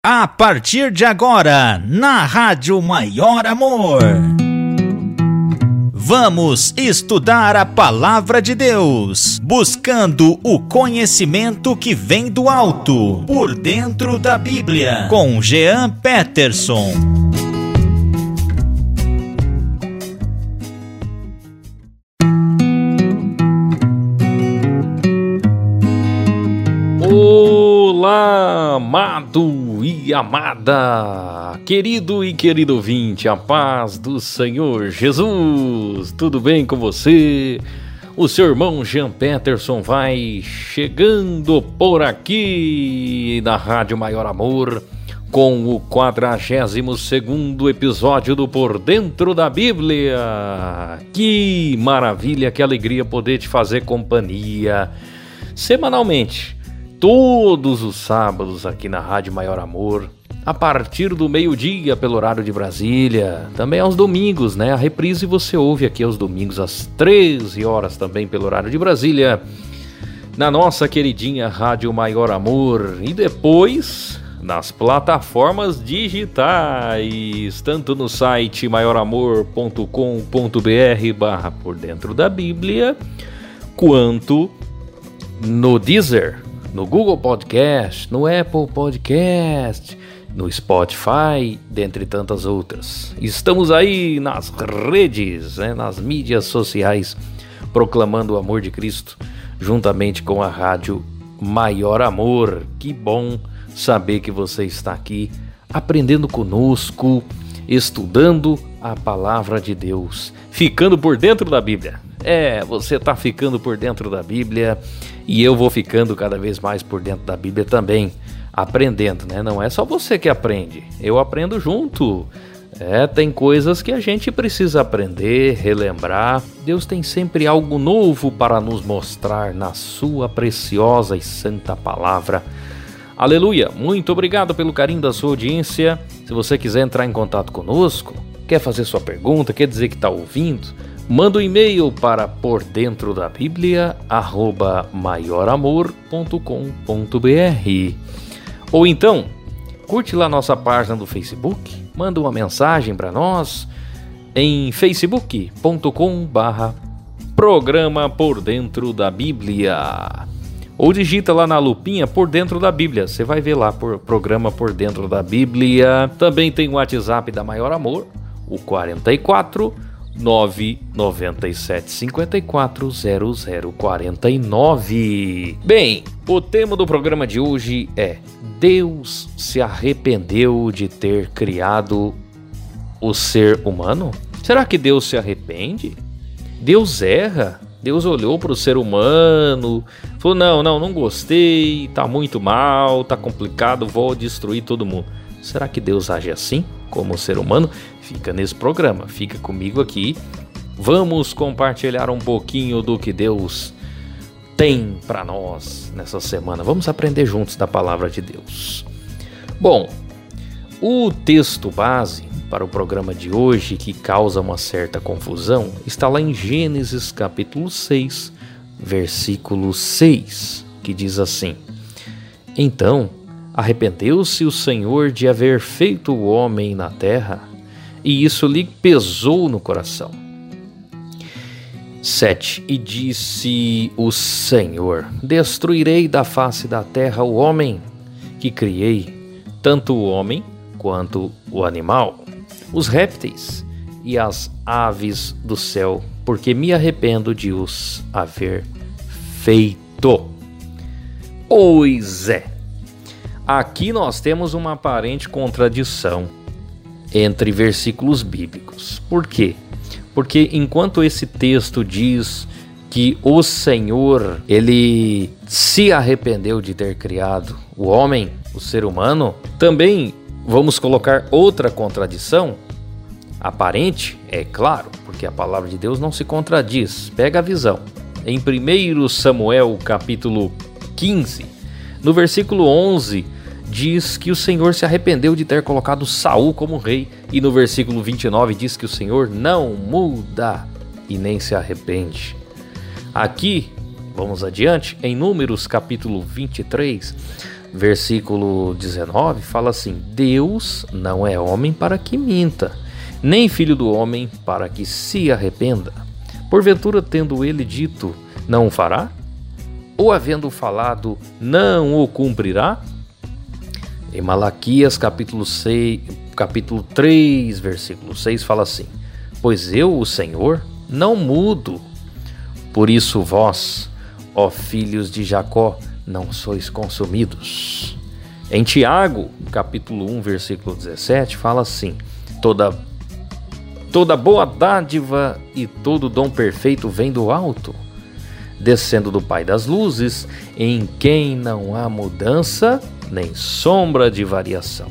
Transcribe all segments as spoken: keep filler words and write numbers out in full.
A partir de agora, na Rádio Maior Amor, vamos estudar a Palavra de Deus, buscando o conhecimento que vem do alto, por dentro da Bíblia, com Jean Peterson. Olá, amado e amada, querido e querido ouvinte, a paz do Senhor Jesus, tudo bem com você? O seu irmão Jean Peterson vai chegando por aqui na Rádio Maior Amor com o quadragésimo segundo episódio do Por Dentro da Bíblia. Que maravilha, que alegria poder te fazer companhia semanalmente. Todos os sábados aqui na Rádio Maior Amor, a partir do meio-dia pelo horário de Brasília, também aos domingos, né? A reprise você ouve aqui aos domingos às treze horas também pelo horário de Brasília, na nossa queridinha Rádio Maior Amor, e depois nas plataformas digitais, tanto no site maior amor ponto com ponto br barra por dentro da Bíblia, quanto no Deezer, no Google Podcast, no Apple Podcast, no Spotify, dentre tantas outras. Estamos aí nas redes, né, nas mídias sociais, proclamando o amor de Cristo, juntamente com a Rádio Maior Amor. Que bom saber que você está aqui, aprendendo conosco, estudando a Palavra de Deus, ficando por dentro da Bíblia. É, você está ficando por dentro da Bíblia e eu vou ficando cada vez mais por dentro da Bíblia também, aprendendo, né? Não é só você que aprende, eu aprendo junto. É, tem coisas que a gente precisa aprender, relembrar. Deus tem sempre algo novo para nos mostrar na sua preciosa e santa palavra. Aleluia! Muito obrigado pelo carinho da sua audiência. Se você quiser entrar em contato conosco, quer fazer sua pergunta, quer dizer que está ouvindo, manda um e-mail para por dentro da Bíblia arroba maior amor ponto com ponto br. Ou então, curte lá nossa página do Facebook, manda uma mensagem para nós em facebook ponto com barra programa por dentro da Bíblia. Ou digita lá na lupinha Por Dentro da Bíblia, você vai ver lá por programa Por Dentro da Bíblia. Também tem o WhatsApp da Maior Amor, o quarenta e quatro, nove nove sete, cinco quatro, zero zero quatro nove. Bem, o tema do programa de hoje é: Deus se arrependeu de ter criado o ser humano? Será que Deus se arrepende? Deus erra? Deus olhou para o ser humano, falou: não, não, não gostei, tá muito mal, tá complicado, vou destruir todo mundo. Será que Deus age assim, como ser humano? Fica nesse programa, fica comigo aqui. Vamos compartilhar um pouquinho do que Deus tem para nós nessa semana. Vamos aprender juntos da palavra de Deus. Bom, o texto base para o programa de hoje, que causa uma certa confusão, está lá em Gênesis capítulo seis, versículo seis, que diz assim: Então arrependeu-se o Senhor de haver feito o homem na terra, e isso lhe pesou no coração. sete. E disse o Senhor: Destruirei da face da terra o homem que criei, tanto o homem quanto o animal, os répteis e as aves do céu, porque me arrependo de os haver feito. Pois é, aqui nós temos uma aparente contradição entre versículos bíblicos. Por quê? Porque enquanto esse texto diz que o Senhor, ele se arrependeu de ter criado o homem, o ser humano, também vamos colocar outra contradição, aparente, é claro, porque a palavra de Deus não se contradiz. Pega a visão. Em primeiro Samuel, capítulo quinze, no versículo onze, diz que o Senhor se arrependeu de ter colocado Saul como rei. E no versículo vinte e nove diz que o Senhor não muda e nem se arrepende. Aqui, vamos adiante, em Números capítulo vinte e três, Versículo dezenove fala assim: Deus não é homem para que minta, nem filho do homem para que se arrependa. Porventura, tendo ele dito, não o fará? Ou havendo falado, não o cumprirá? Em Malaquias capítulo seis, capítulo três, versículo seis fala assim: Pois eu, o Senhor, não mudo. Por isso vós, ó filhos de Jacó, não sois consumidos. Em Tiago, capítulo um, versículo dezessete, fala assim: Toda, toda boa dádiva e todo dom perfeito vem do alto, descendo do Pai das luzes, em quem não há mudança nem sombra de variação.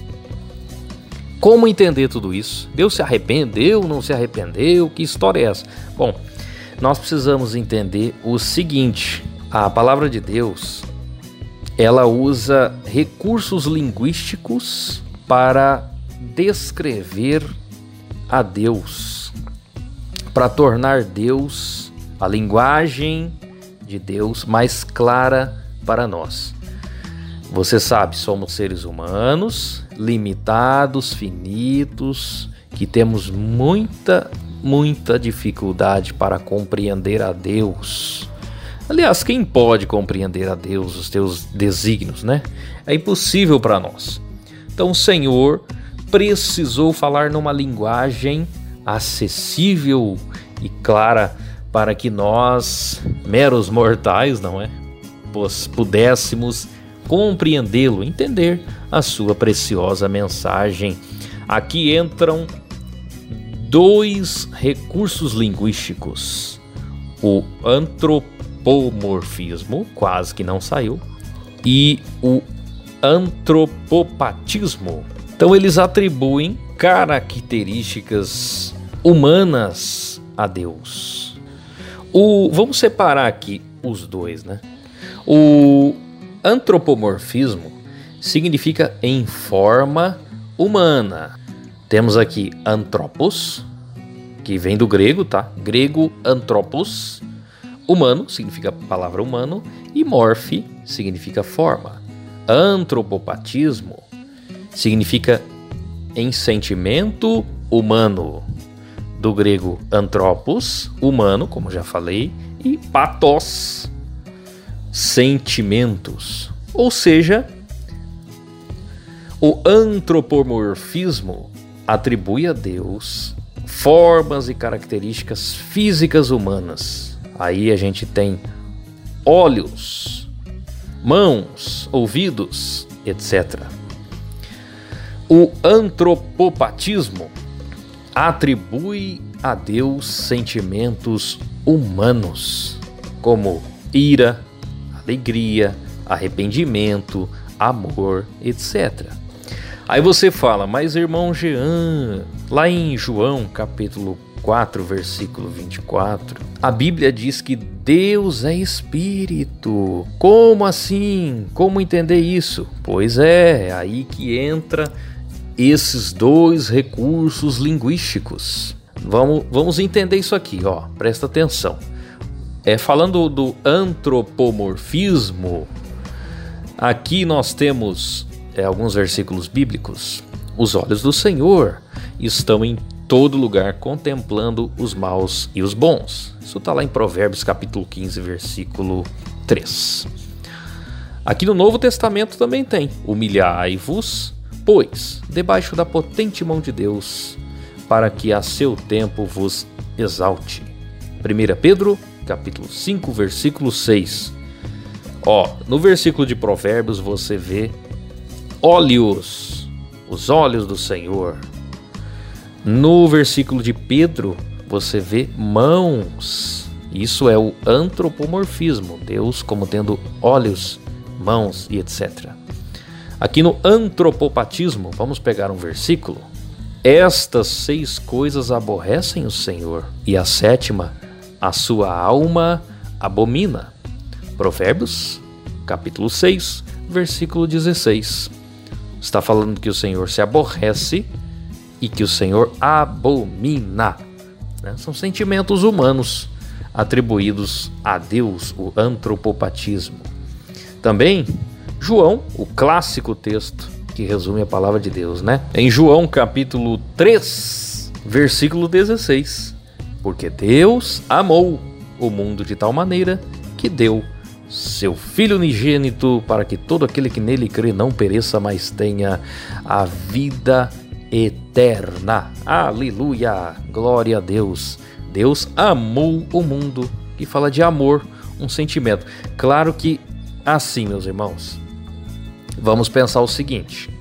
Como entender tudo isso? Deus se arrependeu, não se arrependeu? Que história é essa? Bom, nós precisamos entender o seguinte: a palavra de Deus, ela usa recursos linguísticos para descrever a Deus, para tornar Deus, a linguagem de Deus, mais clara para nós. Você sabe, somos seres humanos, limitados, finitos, que temos muita, muita dificuldade para compreender a Deus. Aliás, quem pode compreender a Deus, os teus desígnios, né? É impossível para nós. Então o Senhor precisou falar numa linguagem acessível e clara para que nós, meros mortais, não é? Pois pudéssemos compreendê-lo, entender a sua preciosa mensagem. Aqui entram dois recursos linguísticos: o antropomorfismo, quase que não saiu, e o antropopatismo. Então eles atribuem características humanas a Deus. O, vamos separar aqui os dois, né? O antropomorfismo significa em forma humana. Temos aqui antropos, que vem do grego, tá? Grego antropos, humano, significa palavra humano, e morfe significa forma. Antropopatismo significa em sentimento humano. Do grego antropos, humano, como já falei, e pathos, sentimentos. Ou seja, o antropomorfismo atribui a Deus formas e características físicas humanas. Aí a gente tem olhos, mãos, ouvidos, etcétera. O antropopatismo atribui a Deus sentimentos humanos, como ira, alegria, arrependimento, amor, etcétera. Aí você fala, mas irmão Jean, lá em João capítulo quatro, versículo vinte e quatro, a Bíblia diz que Deus é Espírito. Como assim? Como entender isso? Pois é, é aí que entra esses dois recursos linguísticos. Vamos, vamos entender isso aqui, ó. Presta atenção. É, falando do antropomorfismo, aqui nós temos é, alguns versículos bíblicos. Os olhos do Senhor estão em todo lugar, contemplando os maus e os bons. Isso está lá em Provérbios capítulo quinze, versículo três. Aqui no Novo Testamento também tem: humilhai-vos, pois, debaixo da potente mão de Deus, para que a seu tempo vos exalte. primeira Pedro, capítulo cinco, versículo seis. Ó, no versículo de Provérbios você vê olhos, os olhos do Senhor. No versículo de Pedro você vê mãos. Isso é o antropomorfismo, Deus como tendo olhos, mãos e etcétera. Aqui no antropopatismo, vamos pegar um versículo: estas seis coisas aborrecem o Senhor, e a sétima a sua alma abomina. Provérbios, capítulo seis, versículo dezesseis. Está falando que o Senhor se aborrece e que o Senhor abomina. Né? São sentimentos humanos atribuídos a Deus, o antropopatismo. Também João, o clássico texto que resume a palavra de Deus, né? Em João capítulo três, versículo dezesseis. Porque Deus amou o mundo de tal maneira que deu seu Filho unigênito para que todo aquele que nele crê não pereça, mas tenha a vida eterna. Aleluia! Glória a Deus! Deus amou o mundo, que fala de amor, um sentimento. Claro que assim, meus irmãos, vamos pensar o seguinte: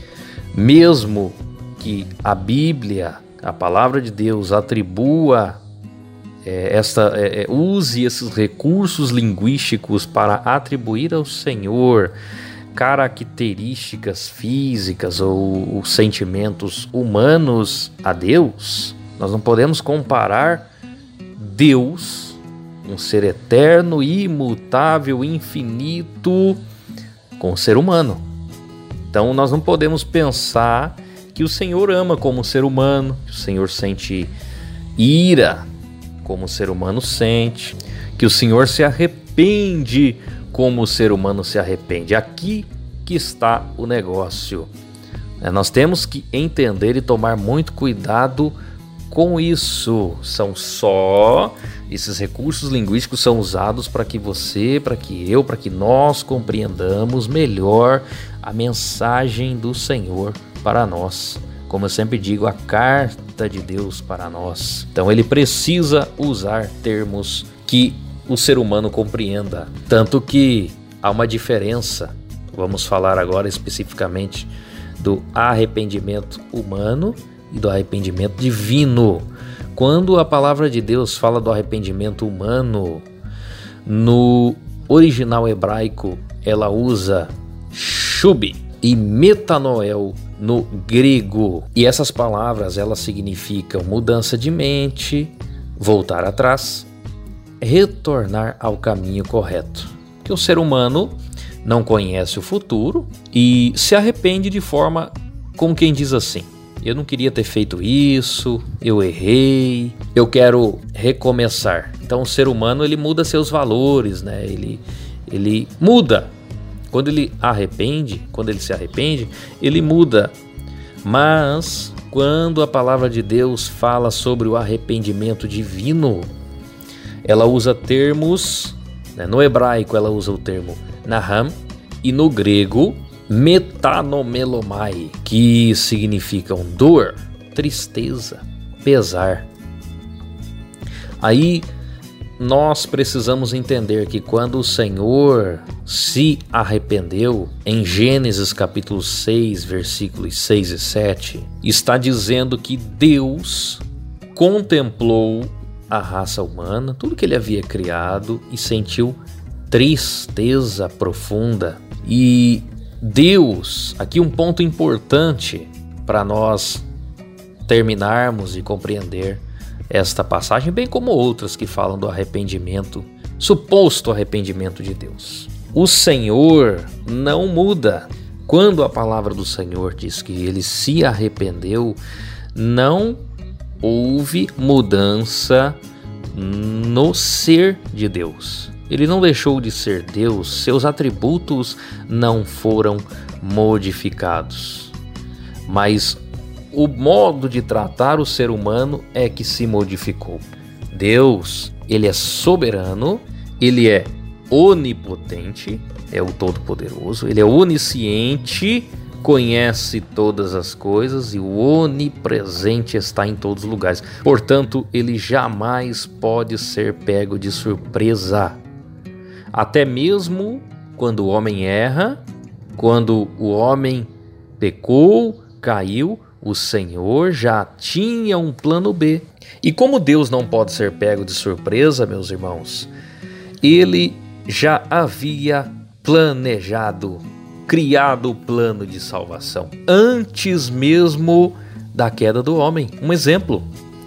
mesmo que a Bíblia, a palavra de Deus, atribua, é, esta, é, use esses recursos linguísticos para atribuir ao Senhor características físicas ou, ou sentimentos humanos a Deus, nós não podemos comparar Deus, um ser eterno, imutável, infinito, com o ser humano. Então nós não podemos pensar que o Senhor ama como ser humano, que o Senhor sente ira como o ser humano sente, que o Senhor se arrepende como o ser humano se arrepende. Aqui que está o negócio. É, nós temos que entender e tomar muito cuidado com isso. São só esses recursos linguísticos são usados para que você, para que eu, para que nós compreendamos melhor a mensagem do Senhor para nós. Como eu sempre digo, a carta de Deus para nós. Então ele precisa usar termos que o ser humano compreenda. Tanto que há uma diferença. Vamos falar agora especificamente do arrependimento humano e do arrependimento divino. Quando a palavra de Deus fala do arrependimento humano, no original hebraico ela usa shub e metanoel no grego. E essas palavras elas significam mudança de mente, voltar atrás, retornar ao caminho correto. Porque o ser humano não conhece o futuro e se arrepende de forma como quem diz assim: eu não queria ter feito isso, eu errei, eu quero recomeçar. Então o ser humano ele muda seus valores, né? Ele, ele muda. Quando ele arrepende, quando ele se arrepende, ele muda. Mas quando a palavra de Deus fala sobre o arrependimento divino, ela usa termos, né? No hebraico ela usa o termo naham e no grego metanomelomai, que significam dor, tristeza, pesar. Aí nós precisamos entender que quando o Senhor se arrependeu, em Gênesis capítulo seis, versículos seis e sete, está dizendo que Deus contemplou a raça humana, tudo que ele havia criado, e sentiu tristeza profunda. E Deus, aqui um ponto importante para nós terminarmos e compreender esta passagem, bem como outras que falam do arrependimento, suposto arrependimento de Deus. O Senhor não muda. Quando a palavra do Senhor diz que ele se arrependeu, não houve mudança no ser de Deus. Ele não deixou de ser Deus, seus atributos não foram modificados. Mas o modo de tratar o ser humano é que se modificou. Deus, ele é soberano, ele é onipotente, é o Todo-Poderoso, ele é onisciente, conhece todas as coisas e o onipresente está em todos os lugares. Portanto, ele jamais pode ser pego de surpresa. Até mesmo quando o homem erra, quando o homem pecou, caiu, o Senhor já tinha um plano B. E como Deus não pode ser pego de surpresa, meus irmãos, ele já havia planejado, criado o plano de salvação antes mesmo da queda do homem. Um exemplo,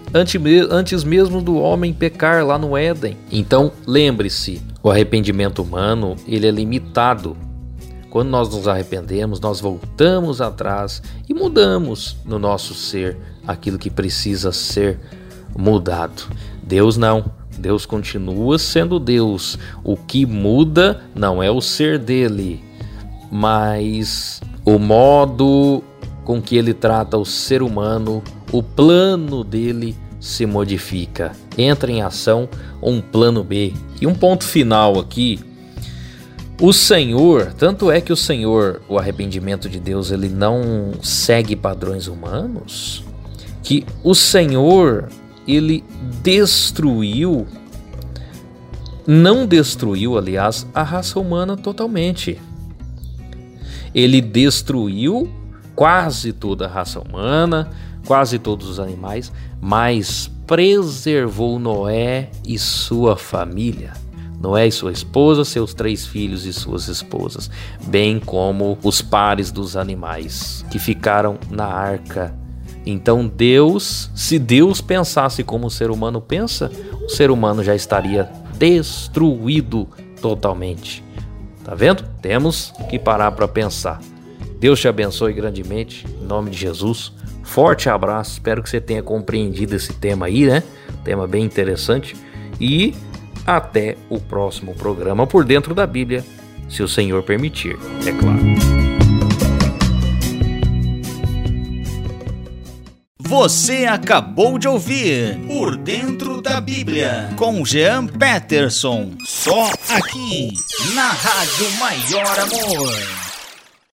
antes mesmo do homem pecar lá no Éden. Então, lembre-se, o arrependimento humano, ele é limitado. Quando nós nos arrependemos, nós voltamos atrás e mudamos no nosso ser aquilo que precisa ser mudado. Deus não. Deus continua sendo Deus. O que muda não é o ser dele, mas o modo com que ele trata o ser humano, o plano dele se modifica. Entra em ação um plano B. E um ponto final aqui, o Senhor, tanto é que o Senhor, o arrependimento de Deus, ele não segue padrões humanos, que o Senhor, ele destruiu, não destruiu, aliás, a raça humana totalmente. Ele destruiu quase toda a raça humana, quase todos os animais, mas preservou Noé e sua família. Noé e sua esposa, seus três filhos e suas esposas, bem como os pares dos animais que ficaram na arca. Então Deus, se Deus pensasse como o ser humano pensa, o ser humano já estaria destruído totalmente. Tá vendo? Temos que parar para pensar. Deus te abençoe grandemente, em nome de Jesus. Forte abraço, espero que você tenha compreendido esse tema aí, né? Tema bem interessante. E até o próximo programa Por Dentro da Bíblia, se o Senhor permitir, é claro. Você acabou de ouvir Por Dentro da Bíblia, com Jean Peterson, só aqui, na Rádio Maior Amor.